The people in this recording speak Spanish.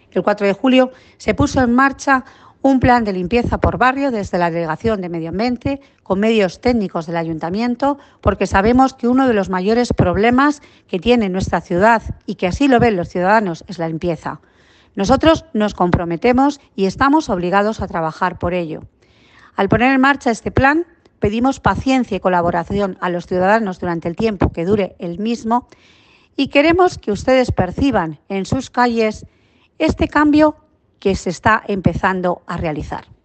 El 4 de julio se puso en marcha un plan de limpieza por barrio desde la Delegación de Medio Ambiente, con medios técnicos del Ayuntamiento, porque sabemos que uno de los mayores problemas que tiene nuestra ciudad, y que así lo ven los ciudadanos, es la limpieza. Nosotros nos comprometemos y estamos obligados a trabajar por ello. Al poner en marcha este plan, pedimos paciencia y colaboración a los ciudadanos durante el tiempo que dure el mismo y queremos que ustedes perciban en sus calles este cambio que se está empezando a realizar.